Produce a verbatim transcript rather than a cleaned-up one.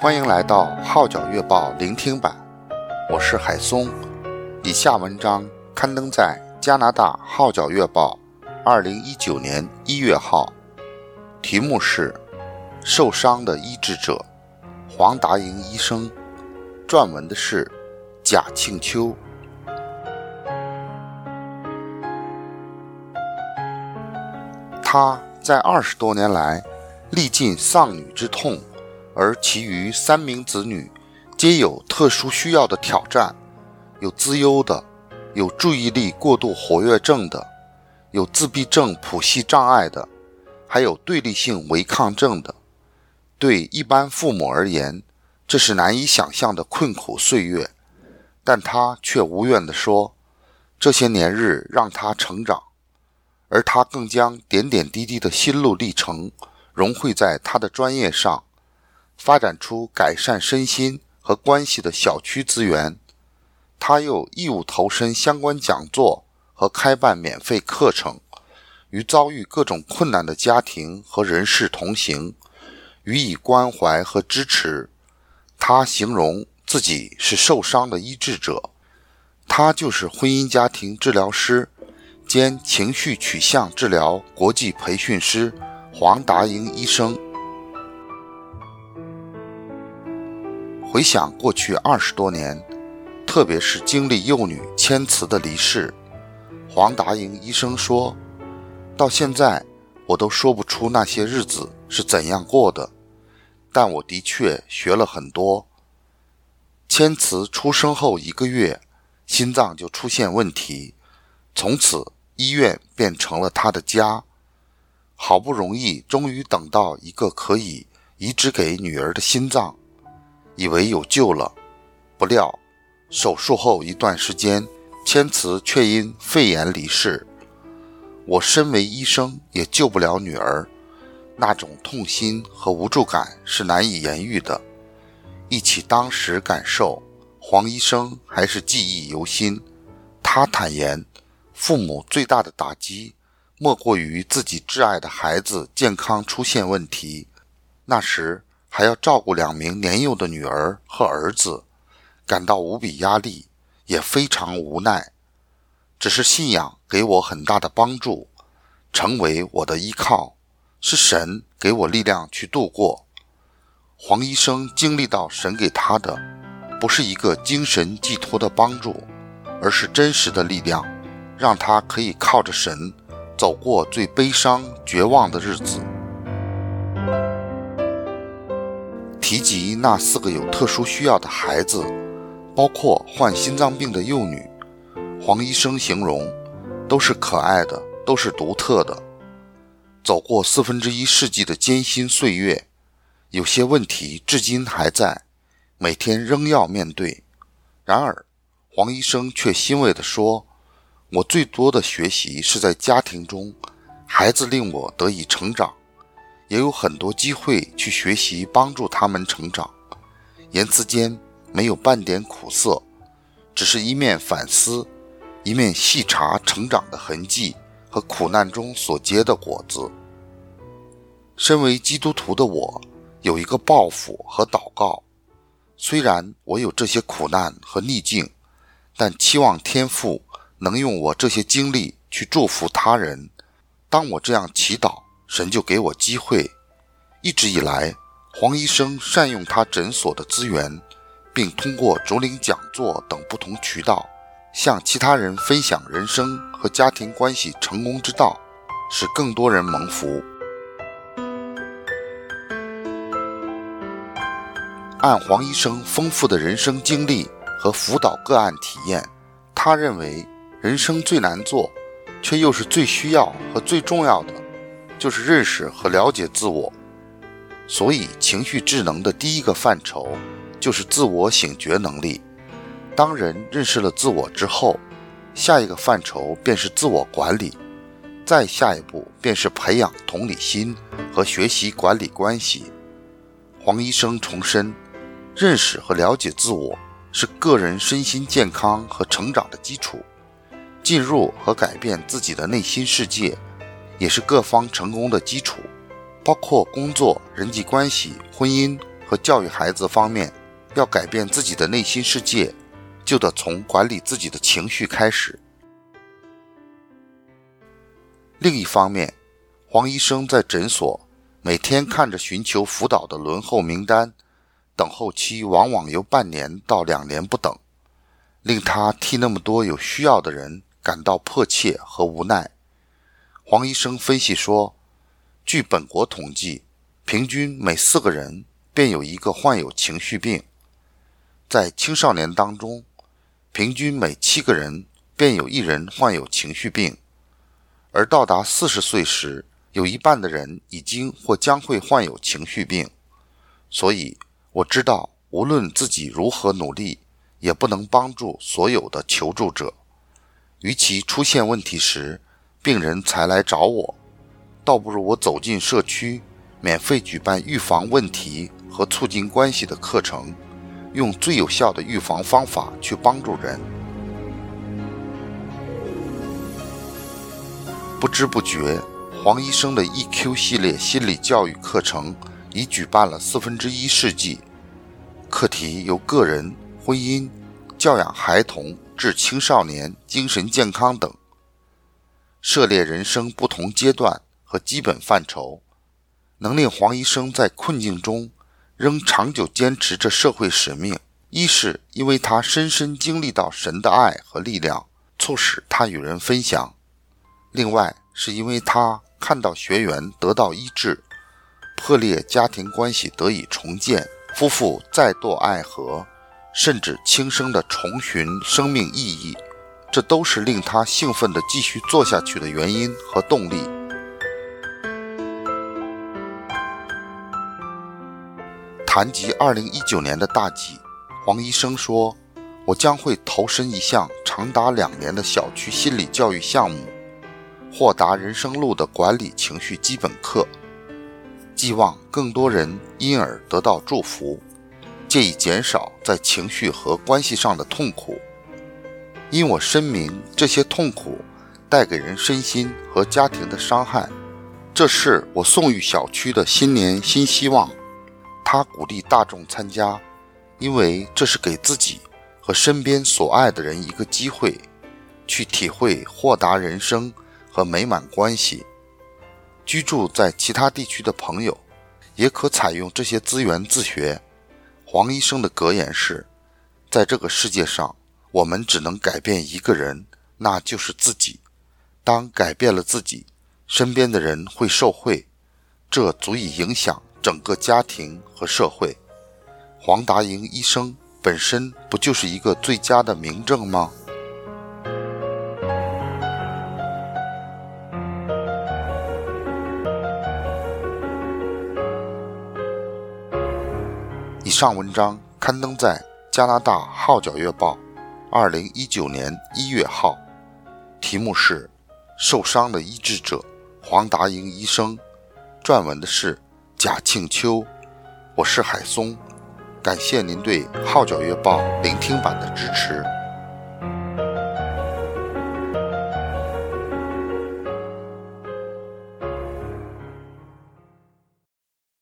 欢迎来到号角月报聆听版，我是海松。以下文章刊登在加拿大号角月报二零一九年一月号，题目是受伤的医治者黄达莹医生，撰文的是贾庆秋。他在二十多年来历尽丧女之痛，而其余三名子女皆有特殊需要的挑战，有资优的，有注意力过度活跃症的，有自闭症谱系障碍的，还有对立性违抗症的。对一般父母而言，这是难以想象的困苦岁月，但他却无怨地说，这些年日让他成长，而他更将点点滴滴的心路历程融汇在他的专业上，发展出改善身心和关系的小区资源。他又义务投身相关讲座和开办免费课程，与遭遇各种困难的家庭和人士同行，予以关怀和支持。他形容自己是受伤的医治者，他就是婚姻家庭治疗师兼情绪取向治疗国际培训师黄达莹医生。回想过去二十多年，特别是经历幼女千慈的离世，黄达莹医生说，到现在我都说不出那些日子是怎样过的，但我的确学了很多。千慈出生后一个月，心脏就出现问题，从此医院变成了他的家。好不容易终于等到一个可以移植给女儿的心脏，以为有救了，不料手术后一段时间，千慈却因肺炎离世。我身为医生也救不了女儿，那种痛心和无助感是难以言喻的。忆起当时感受，黄医生还是记忆犹新。他坦言，父母最大的打击莫过于自己挚爱的孩子健康出现问题，那时还要照顾两名年幼的女儿和儿子，感到无比压力，也非常无奈。只是信仰给我很大的帮助，成为我的依靠，是神给我力量去度过。黄医生经历到神给他的，不是一个精神寄托的帮助，而是真实的力量，让他可以靠着神走过最悲伤绝望的日子。提及那四个有特殊需要的孩子，包括患心脏病的幼女，黄医生形容都是可爱的，都是独特的。走过四分之一世纪的艰辛岁月，有些问题至今还在，每天仍要面对。然而黄医生却欣慰地说，我最多的学习是在家庭中，孩子令我得以成长，也有很多机会去学习帮助他们成长。言辞间没有半点苦涩，只是一面反思，一面细查成长的痕迹和苦难中所结的果子。身为基督徒的我，有一个抱负和祷告，虽然我有这些苦难和逆境，但期望天父能用我这些经历去祝福他人。当我这样祈祷，神就给我机会。一直以来，黄医生善用他诊所的资源，并通过竹林讲座等不同渠道，向其他人分享人生和家庭关系成功之道，使更多人蒙福。按黄医生丰富的人生经历和辅导个案体验，他认为人生最难做，却又是最需要和最重要的，就是认识和了解自我。所以情绪智能的第一个范畴就是自我醒觉能力。当人认识了自我之后，下一个范畴便是自我管理，再下一步便是培养同理心和学习管理关系。黄医生重申，认识和了解自我是个人身心健康和成长的基础，进入和改变自己的内心世界，也是各方成功的基础，包括工作、人际关系、婚姻和教育孩子方面，要改变自己的内心世界，就得从管理自己的情绪开始。另一方面，黄医生在诊所每天看着寻求辅导的轮候名单，等候期往往由半年到两年不等，令他替那么多有需要的人感到迫切和无奈。黄医生分析说，据本国统计，平均每四个人便有一个患有情绪病。在青少年当中，平均每七个人便有一人患有情绪病，而到达四十岁时，有一半的人已经或将会患有情绪病。所以我知道，无论自己如何努力，也不能帮助所有的求助者。与其出现问题时病人才来找我，倒不如我走进社区，免费举办预防问题和促进关系的课程，用最有效的预防方法去帮助人。不知不觉，黄医生的 E Q 系列心理教育课程已举办了四分之一世纪，课题由个人、婚姻、教养孩童至青少年、精神健康等，涉猎人生不同阶段和基本范畴，能令黄医生在困境中仍长久坚持着社会使命。一是因为他深深经历到神的爱和力量，促使他与人分享；另外是因为他看到学员得到医治，破裂家庭关系得以重建，夫妇再堕爱河，甚至轻生地重寻生命意义，这都是令他兴奋地继续做下去的原因和动力。谈及二零一九年的大计，黄医生说，我将会投身一项长达两年的小区心理教育项目，豁达人生路的管理情绪基本课，寄望更多人因而得到祝福，借以减少在情绪和关系上的痛苦。因我深明这些痛苦带给人身心和家庭的伤害，这是我送予小区的新年新希望。他鼓励大众参加，因为这是给自己和身边所爱的人一个机会，去体会豁达人生和美满关系。居住在其他地区的朋友也可采用这些资源自学。黄医生的格言是，在这个世界上，我们只能改变一个人，那就是自己。当改变了自己，身边的人会受惠，这足以影响整个家庭和社会。黄达营医生本身不就是一个最佳的明证吗？以上文章刊登在加拿大号角月报二零一九年一月号，题目是受伤的医治者黄达营医生，撰文的是贾庆秋。我是海松，感谢您对号角月报聆听版的支持。